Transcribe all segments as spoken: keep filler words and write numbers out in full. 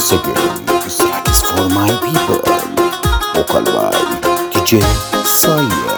once again, this track is for my people. Vocal by D J Sire.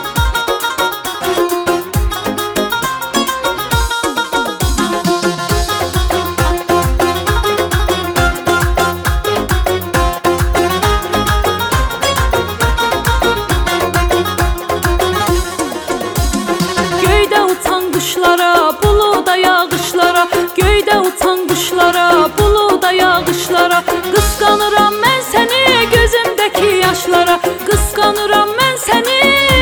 Göydə uçan quşlara, buluda yağışlara, göydə uçan quşlara, buluda yağışlara, qısqanıram mən səni, gözümdəki yaşlara, qısqanıram mən səni.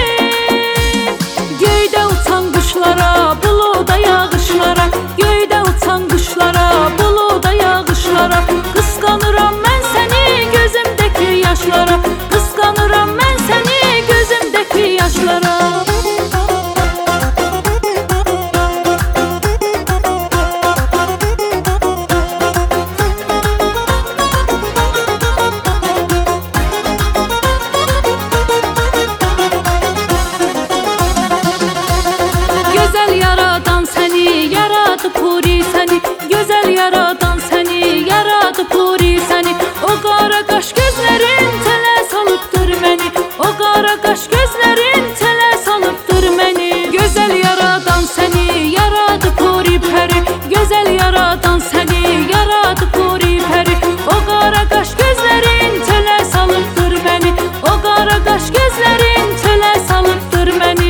Göydə uçan quşlara, buluda yağışlara, göydə uçan quşlara, buluda yağışlara, qısqanıram mən səni, gözümdəki yaşlara, qısqanıram mən səni, gözümdəki yaşlara. Gözəl yaradan səni, yaradı puri səni, gözəl yaradan səni, yaradı puri səni. O qara qaş gözlərin tələ salıbdır məni, o qara qaş gözlərin tələ salıbdır məni. Gözəl yaradan səni, yaradı puri pəri, gözəl yaradan səni, yaradı puri pəri. O qara qaş gözlərin tələ salıbdır məni, o qara qaş gözlərin tələ salıbdır məni.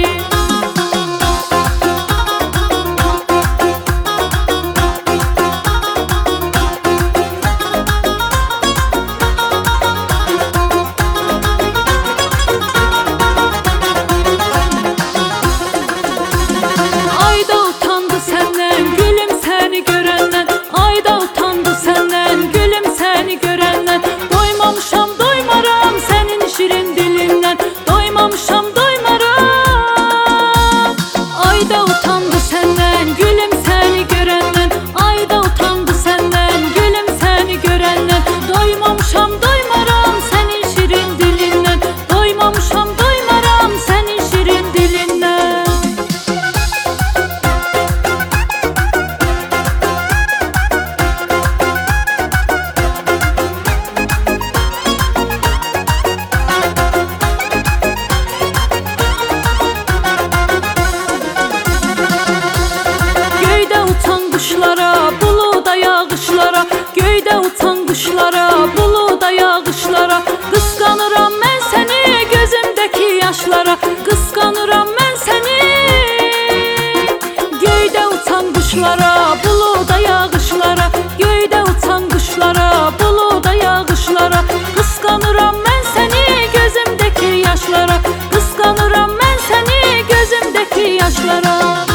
Ayda utandı səndən, gülüm səni görəndən, ayda utandı səndən, gülüm səni görəndən. Doymamışam, doymaram sənin şirin dilindən, doymamışam, doymaram. Ayda utandı səndən, gülüm səni görəndən, ayda utandı səndən, gülüm səni görəndən. Doymamışam, doymaram sənin şirin dilindən, doymamışam, doymaram sənin şirin dilindən. Göydə uçan quşlara, buluda yağışlara, göydə uçan quşlara, buluda yağışlara, qısqanıram mən səni, gözümdəki yaşlara, qısqanıram mən səni. Göydə uçan quşlara, buluda yağışlara, göydə uçan quşlara, buluda yağışlara, qısqanıram mən səni, gözümdəki yaşlara, qısqanıram mən səni, gözümdəki yaşlara.